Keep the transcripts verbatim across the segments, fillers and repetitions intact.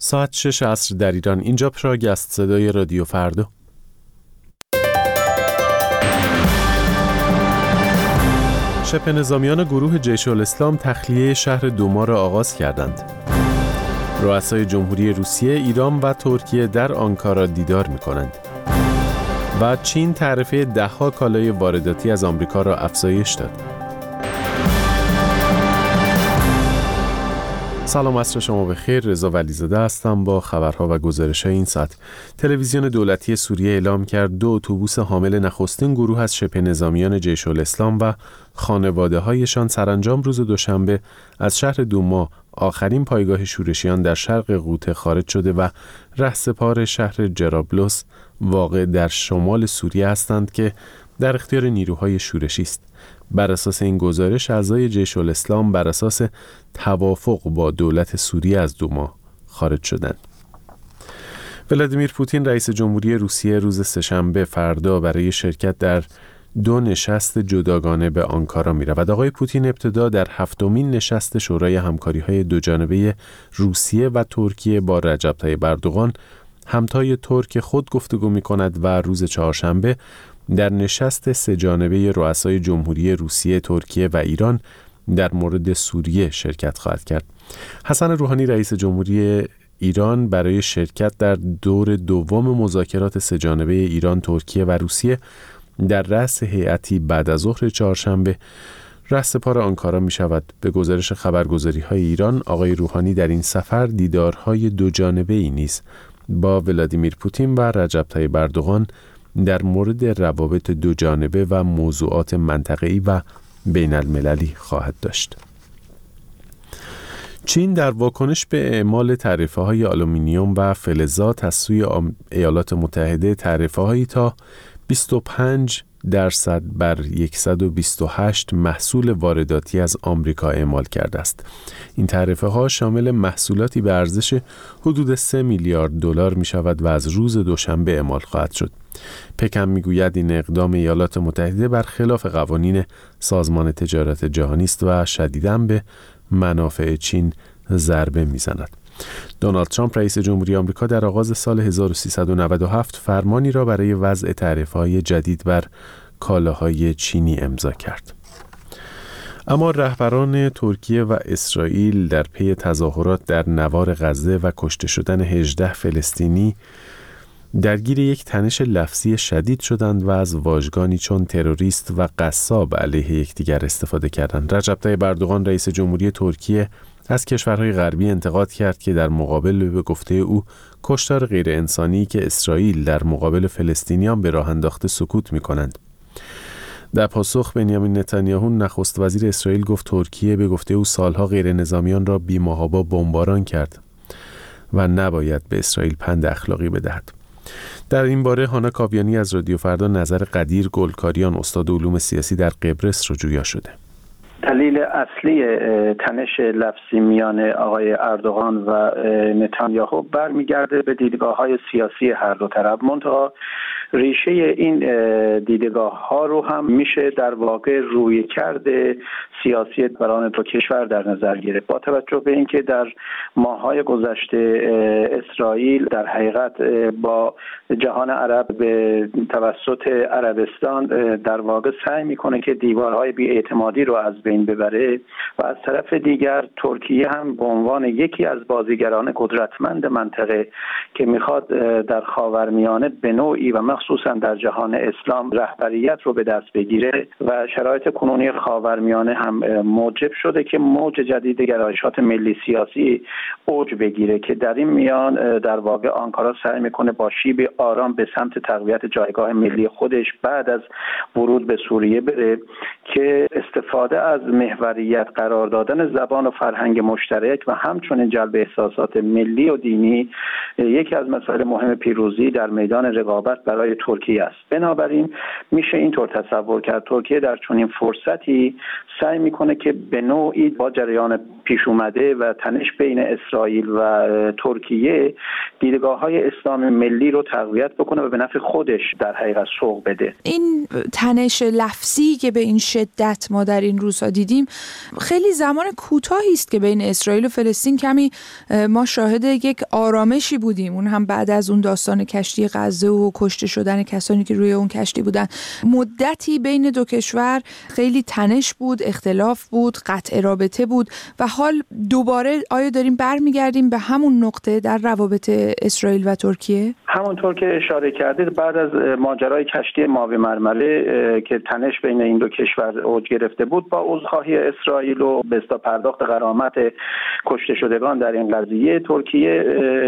ساعت شش عصر در ایران. اینجا پراگ است، صدای رادیو فردا. شبه نظامیان گروه جیش الاسلام تخلیه شهر دوما را آغاز کردند. رؤسای جمهوری روسیه، ایران و ترکیه در آنکارا دیدار می‌کنند. و چین تعرفه ده‌ها کالای وارداتی از آمریکا را افزایش داد. سلام، عصر شما بخیر. رضا ولیزاده هستم با خبرها و گزارش‌های این ساعت. تلویزیون دولتی سوریه اعلام کرد دو اتوبوس حامل نخستین گروه از شبه نظامیان جیش الاسلام و خانواده‌هایشان سرانجام روز دوشنبه از شهر دوما، آخرین پایگاه شورشیان در شرق غوطه، خارج شده و رهسپار شهر جرابلس واقع در شمال سوریه هستند که در اختیار نیروهای شورشی است. بر اساس این گزارش، اعضای جیش الاسلام بر اساس توافق با دولت سوریه از دوما خارج شدند. ولادیمیر پوتین رئیس جمهوری روسیه روز سه‌شنبه فردا برای شرکت در دو نشست جداگانه به آنکارا می رود. آقای پوتین ابتدا در هفتمین نشست شورای همکاری‌های دوجانبه روسیه و ترکیه با رجب طیب اردوغان، همتای ترک خود گفتگو می کند و روز چهارشنبه در نشست سه جانبه رؤسای جمهوری روسیه، ترکیه و ایران در مورد سوریه شرکت خواهد کرد. حسن روحانی رئیس جمهوری ایران برای شرکت در دور دوم مذاکرات سه جانبه ایران، ترکیه و روسیه در رأس هیئتی بعد از ظهر چهارشنبه رهسپار آنکارا می شود. به گزارش خبرگزاری‌های ایران، آقای روحانی در این سفر دیدارهای دو جانبه‌ای نیز با ولادیمیر پوتین و رجب طیب اردوغان در مورد روابط دو جانبه و موضوعات منطقه‌ای و بین المللی خواهد داشت. چین در واکنش به اعمال تعرفه‌های آلومینیوم و فلزات از سوی ایالات متحده، تعرفه‌هایی تا بیست و پنج درصد بر صد و بیست و هشت محصول وارداتی از آمریکا اعمال کرده است. این تعرفه‌ها شامل محصولاتی به ارزش حدود سه میلیارد دلار می شود و از روز دوشنبه اعمال خواهد شد. پکن می گوید این اقدام ایالات متحده برخلاف قوانین سازمان تجارت جهانی است و شدیداً به منافع چین ضربه می زند. دونالد ترامپ رئیس جمهوری آمریکا در آغاز سال هزار و سیصد و نود و هفت فرمانی را برای وضع تعرفه‌های جدید بر کالاهای چینی امضا کرد. اما رهبران ترکیه و اسرائیل در پی تظاهرات در نوار غزه و کشته شدن هجده فلسطینی درگیر یک تنش لفظی شدید شدند و از واژگانی چون تروریست و قصاب علیه یکدیگر استفاده کردند. رجب طیب اردوغان رئیس جمهوری ترکیه از کشورهای غربی انتقاد کرد که در مقابل به گفته او کشتار غیر انسانی که اسرائیل در مقابل فلسطینیان به راه انداخته سکوت می کنند. در پاسخ، بنیامین نتانیاهو نخست وزیر اسرائیل گفت ترکیه به گفته او سالها غیر نظامیان را بی‌محابا بمباران کرد و نباید به اسرائیل پند اخلاقی بدهد. در این باره هانا کاویانی از رادیو فردا نظر قدیر گلکاریان، استاد علوم سیاسی در قبرس، رو جویا شده. دلیل اصلی تنش لفظی میان آقای اردوغان و نتانیاهو برمیگرده به دیدگاه‌های سیاسی هر دو طرف. منتها ریشه این دیدگاه ها رو هم میشه در واقع روی کرده سیاسی بران دو کشور در نظر گرفت. با توجه به اینکه در ماه‌های گذشته اسرائیل در حقیقت با جهان عرب به توسط عربستان در واقع سعی میکنه که دیوارهای بی‌اعتمادی رو از بین ببره و از طرف دیگر ترکیه هم به عنوان یکی از بازیگران قدرتمند منطقه که میخواد در خاورمیانه به نوعی و مخصوصا در جهان اسلام رهبریت رو به دست بگیره و شرایط کنونی خاورمیانه هم موجب شده که موج جدید گرایشات ملی سیاسی اوج بگیره که در این میان در واقع آنکارا سعی میکنه با شیب آرام به سمت تقویت جایگاه ملی خودش بعد از ورود به سوریه بره که استفاده از محوریت قرار دادن زبان و فرهنگ مشترک و همچنین جلب احساسات ملی و دینی یکی از مسائل مهم پیروزی در میدان رقابت برای ترکیه است. بنابراین میشه اینطور تصور کرد ترکیه در چنین فرصتی سعی میکنه که به نوعی با جریان پیش اومده و تنش بین اسرائیل و ترکیه دیدگاه‌های اسلام ملی رو تقویت بکنه و به نفع خودش در حقیقت سوق بده. این تنش لفظی که به این شدت ما در این روزها دیدیم خیلی زمان کوتاهی است که بین اسرائیل و فلسطین کمی ما شاهد یک آرامشی بودیم، اون هم بعد از اون داستان کشتی غزه و کشته شدن کسانی که روی اون کشتی بودن. مدتی بین دو کشور خیلی تنش بود، اختلاف بود، قطع رابطه بود و حال دوباره آیا داریم برمیگردیم به همون نقطه در روابط اسرائیل و ترکیه؟ همونطور که اشاره کردید بعد از ماجرای کشتی ماوی مرمره که تنش بین این دو کشور اوج گرفته بود، با عذرخواهی اسرائیل و به اصطلاح پرداخت غرامت کشته شدگان در این قضیه، ترکیه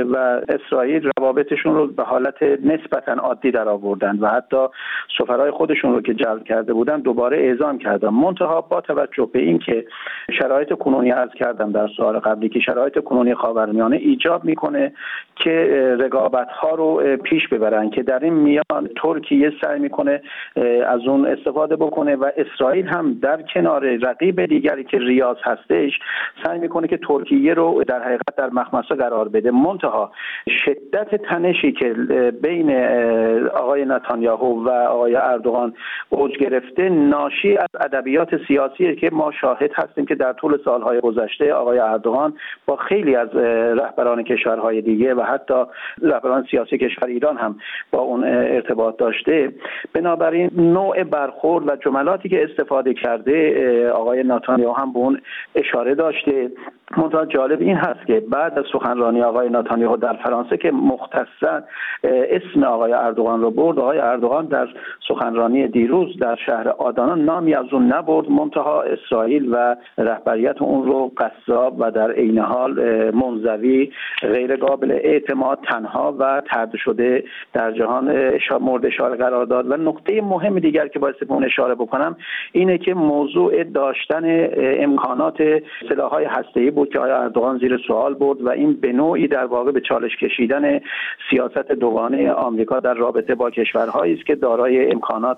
و اسرائیل روابطشون رو به حالت نسبتاً عادی در آوردن و حتی سفرای خودشون رو که جلب کرده بودن دوباره اعزام کردن. منتها با توجه به این که شرایط کنونی عرض کردم در سوال قبلی که شرایط کنونی خاورمیانه ایجاب میکنه که رقابت‌ها رو پیش ببرن که در این میان ترکیه سعی میکنه از اون استفاده بکنه و اسرائیل هم در کنار رقیب دیگری که ریاض هستش سعی میکنه که ترکیه رو در حقیقت در مخمصه قرار بده. منتها شدت تنشی که بین آقای نتانیاهو و آقای اردوغان اوج گرفته ناشی از ادبیات سیاسیه که ما شاهد هستیم که در طول سالهای گذشته آقای اردوغان با خیلی از رهبران کشورهای دیگه و حتی رهبران سیاسی کشور ایران هم با اون ارتباط داشته. بنابراین نوع برخورد و جملاتی که استفاده کرده آقای نتانیاهو هم به اون اشاره داشته. منتها جالب این هست که بعد از سخنرانی آقای نتانیاهو در فرانسه که مختصاً اسم آقای اردوغان رو برد، آقای اردوغان در سخنرانی دیروز در شهر آدانا نامی از اون نبرد، منتها اسرائیل و رهبریت اون رو قصاب و در عین حال منزوی، غیر قابل اعتماد، تنها و طرد شده در جهان مورد اشاره قرار داد. و نکته مهم دیگر که باعث به اون اشاره بکنم اینه که موضوع داشتن امکانات سلاح‌های هسته‌ای بود که آقای اردوغان زیر سوال برد و این به نوعی در واقع به چالش کشیدن سیاست دوگانه آمریکا در رابطه با کشورهایی است که دارای امکانات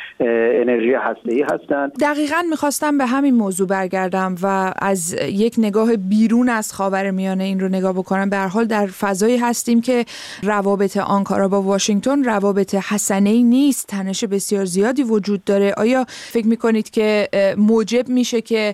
انرژی هسته‌ای هستند. دقیقاً می‌خواستم به همین موضوع برگردم و از یک نگاه بیرون از خاورمیانه این رو نگاه بکنم. به هر حال در فضایی هستیم که روابط آنکارا با واشنگتن روابط حسنه‌ای نیست، تنش بسیار زیادی وجود داره. آیا فکر می‌کنید که موجب میشه که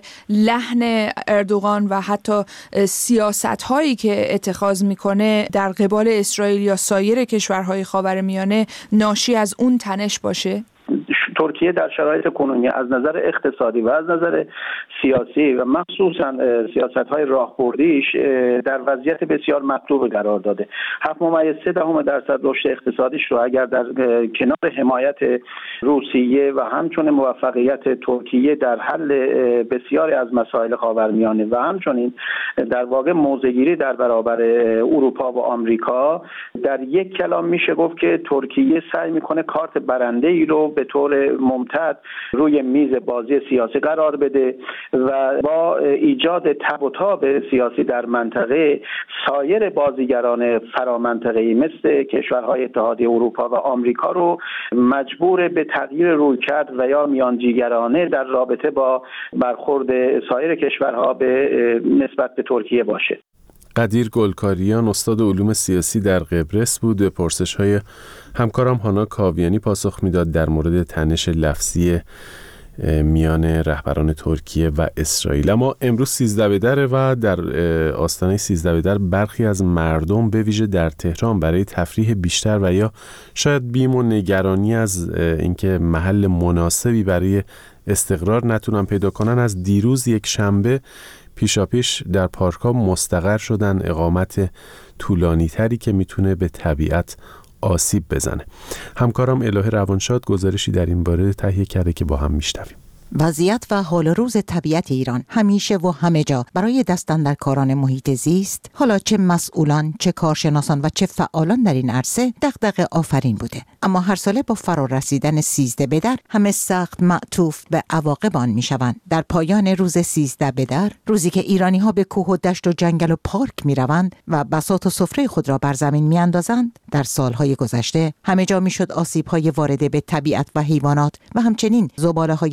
لحن اردوغان و حتی سیاست‌هایی که اتخاذ میکنه در قبال اسرائیل یا سایر کشورهای خاورمیانه ناشی از اون تنش باشه؟ ترکیه در شرایط کنونی از نظر اقتصادی و از نظر سیاسی و مخصوصا سیاست‌های راهبردیش در وضعیت بسیار مطلوب قرار داده. هفت ممیز سه دهم درصد رشد اقتصادیش رو اگر در کنار حمایت روسیه و همچنین موفقیت ترکیه در حل بسیاری از مسائل خاورمیانه و همچنین در واقع موضع‌گیری در برابر اروپا و آمریکا، در یک کلام میشه گفت که ترکیه سعی میکنه کارت برنده‌ای رو به طور ممتد روی میز بازی سیاسی قرار بده و با ایجاد تب و تاب سیاسی در منطقه سایر بازیگران فرامنطقه‌ای مثل کشورهای اتحادیه اروپا و آمریکا رو مجبور به تغییر رویکرد و یا میانجیگرانه در رابطه با برخورد سایر کشورها به نسبت به ترکیه باشه. قدیر گلکاریان استاد علوم سیاسی در قبرس بود. به پرسش‌های همکارم هانا کاویانی پاسخ میداد در مورد تنش لفظی میان رهبران ترکیه و اسرائیل. اما امروز سیزده بدره و در آستانه سیزده بدر برخی از مردم به ویژه در تهران برای تفریح بیشتر و یا شاید بیم و نگرانی از اینکه محل مناسبی برای استقرار نتونن پیدا کنن از دیروز یک شنبه پیشاپیش در پارک‌ها مستقر شدن، اقامت طولانی تری که میتونه به طبیعت آسیب بزنه. همکارم الهه روانشاد گزارشی در این باره تهیه کرده که با هم میشنویم. وضعیت و حال روز طبیعت ایران همیشه و همه جا برای دست اندرکاران محیط زیست، حالا چه مسئولان، چه کارشناسان و چه فعالان در این عرصه دغدغه آفرین بوده. اما هر ساله با فرا رسیدن سیزده بدر همه سخت معطوف به عواقب آن میشوند. در پایان روز سیزده بدر، روزی که ایرانی ها به کوه و دشت و جنگل و پارک میروند و بساط و سفره خود را بر زمین میاندازند، در سالهای گذشته همه جا میشد آسیب های وارده به طبیعت و حیوانات و همچنین زباله های رها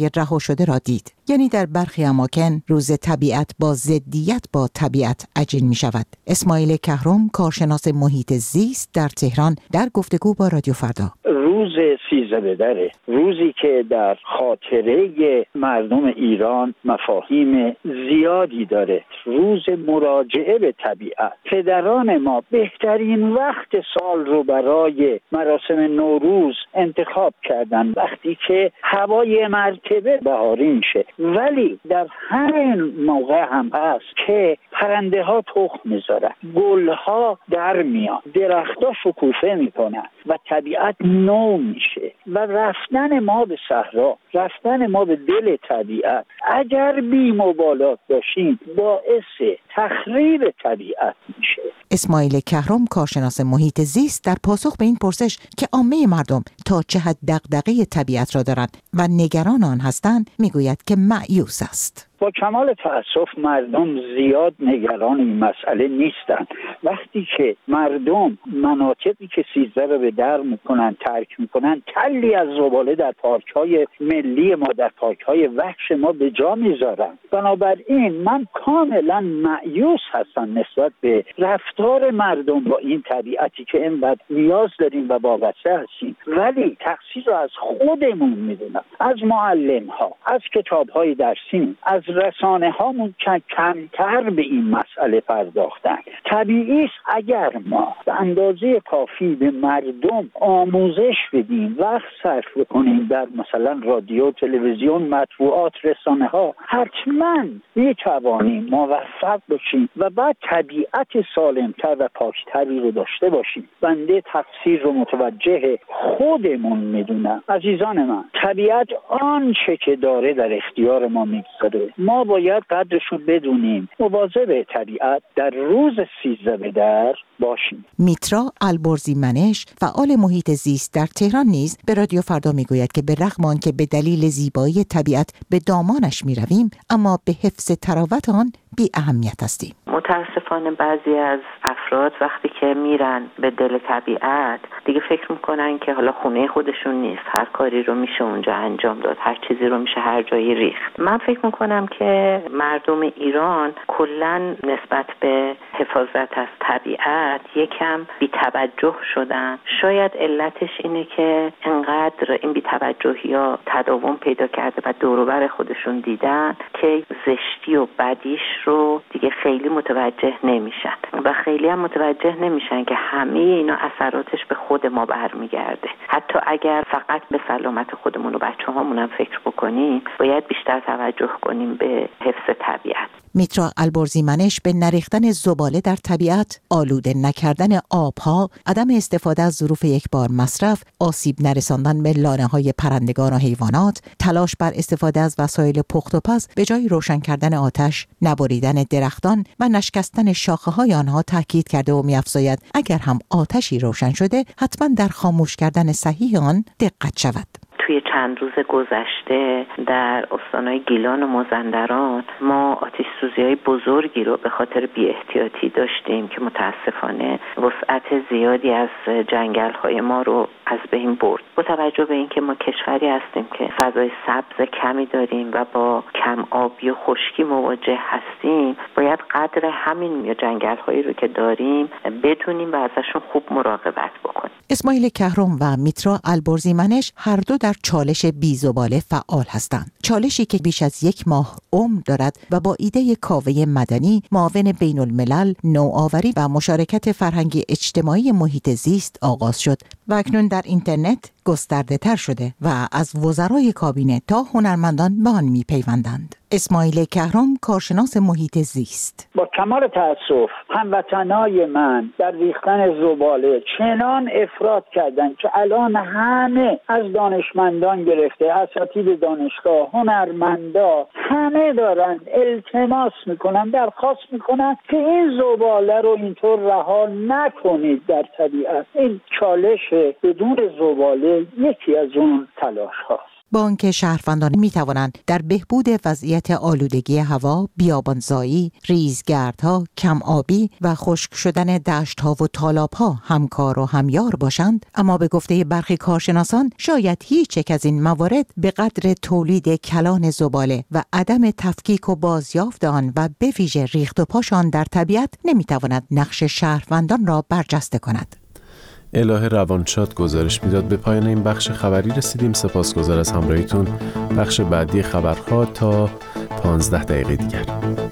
شده را دید. یعنی در برخی اماکن روز طبیعت با ضدیت با طبیعت عجین می شود. اسماعیل کهرم، کارشناس محیط زیست در تهران، در گفتگو با رادیو فردا. روز سیزده بدره، روزی که در خاطره مردم ایران مفاهیم زیادی داره، روز مراجعه به طبیعت. پدران ما بهترین وقت سال رو برای مراسم نوروز انتخاب کردن، وقتی که هوای مرتبه بهاری میشه، ولی در همین موقع هم هست که پرنده ها تخم میذارن، گل ها در میان، درخت ها شکوفه میکنن و طبیعت نو میشه. و رفتن ما به صحرا، رفتن ما به دل طبیعت، اگر بی مبالات باشیم باعث تخریب طبیعت میشه. اسماعیل کهرم، کارشناس محیط زیست، در پاسخ به این پرسش که عامه مردم تا چه حد دغدغه طبیعت را دارند و نگران آن هستند، میگوید که مایوس است. با کمال تأسف مردم زیاد نگران این مسئله نیستن. وقتی که مردم مناطقی که سیزده رو به در میکنن ترک میکنن، تلی از زباله در پارک‌های ملی ما، در پارک‌های وحش ما به جا میذارن. بنابراین من کاملا مایوس هستم نسبت به رفتار مردم با این طبیعتی که اینقدر نیاز داریم و وابسته هستیم. ولی تقصیر رو از خودمون میدونم، از معلم‌ها، از کتاب‌های درسی، از رسانه هامون که کمتر به این مسئله پرداختن. طبیعی است اگر ما به اندازه کافی به مردم آموزش بدیم، وقت صرف کنیم در مثلا رادیو، تلویزیون، مطبوعات، رسانه ها، حتما میتوانیم موفق باشیم و بعد طبیعت سالمتر و پاکتری رو داشته باشیم. بنده تقصیر رو متوجه خودمون میدونم. عزیزان من، طبیعت آنچه که داره در اختیار ما میگذاره، ما باید قدرش رو بدونیم، مواظب طبیعت در روز سیزده بدر باشیم. میترا البرزی منش، فعال محیط زیست در تهران، نیز به رادیو فردا میگوید که به رغم آنکه به دلیل زیبایی طبیعت به دامانش میرویم، اما به حفظ تراوت آن بی اهمیت هستیم. متاسفانه بعضی از افراد وقتی که میرن به دل طبیعت دیگه فکر میکنن که حالا خونه خودشون نیست، هر کاری رو میشه اونجا انجام داد، هر چیزی رو میشه هر جایی ریخت. من فکر میکنم که مردم ایران کلن نسبت به حفاظت از طبیعت یکم بی توجه شدن. شاید علتش اینه که انقدر این بی توجهی ها تداوم پیدا کرده و دور و بر خودشون دیدن که زشتی و بدیش رو دیگه خیلی متوجه نمیشن و خیلی هم متوجه نمیشن که همه اینا اثراتش به خود ما برمیگرده. حتی اگر فقط به سلامت خودمون و بچه هامون هم فکر بکنیم، باید بیشتر توجه کنیم به حفظ طبیعت. میترا البرزی منش به نریختن زباله در طبیعت، آلوده نکردن آبها، عدم استفاده از ظروف یک بار مصرف، آسیب نرساندن به لانه‌های پرندگان و حیوانات، تلاش بر استفاده از وسایل پخت و پز به جای روشن کردن آتش، نبریدن درختان و نشکستن شاخه‌های آنها تاکید کرده و می‌افزاید اگر هم آتشی روشن شده، حتما در خاموش کردن صحیح آن دقت شود. توی چند روز گذشته در استانهای گیلان و مازندران ما آتش سوزی‌های بزرگی رو به خاطر بی احتیاطی داشتیم که متاسفانه وسعت زیادی از جنگل‌های ما رو از بین برد. با توجه به اینکه ما کشوری هستیم که فضای سبز کمی داریم و با کم آبی و خشکی مواجه هستیم، باید قدر همین جنگل‌هایی رو که داریم بدونیم و ازشون خوب مراقبت بکنیم. اسماعیل کهرم و میترا البرزی منش هر دو در چالش بیزباله فعال هستند. چالشی که بیش از یک ماه عمر دارد و با ایده کاوه مدنی، معاون بین الملل، نوآوری و مشارکت فرهنگی اجتماعی محیط زیست آغاز شد و اکنون در اینترنت گسترده تر شده و از وزرای کابینه تا هنرمندان به آن می پیوندند. اسماعیل کهرم، کارشناس محیط زیست: با کمال تأسف هموطنای من در ریختن زباله چنان افراط کردن که الان همه از دانشمندان گرفته، اساتید دانشگاه، هنرمندا، همه دارن التماس میکنن، درخواست میکنن که این زباله رو اینطور رها نکنید در طبیعت. این چالش بدون زباله یکی از اون تلاش هاست. با آنکه شهروندان می توانند در بهبود وضعیت آلودگی هوا، بیابانزایی، ریزگردها، کم آبی و خشک شدن دشت‌ها و تالاب‌ها همکار و همیار باشند، اما به گفته برخی کارشناسان شاید هیچ یک از این موارد به قدر تولید کلان زباله و عدم تفکیک و بازیافت آن و به ویژه ریخت و پاشان در طبیعت نمیتواند نقش شهروندان را برجسته کند. الهه روانشاد گزارش میداد. به پایان این بخش خبری رسیدیم. سپاسگزار از همراهیتون. بخش بعدی خبرها تا پانزده دقیقه دیگر.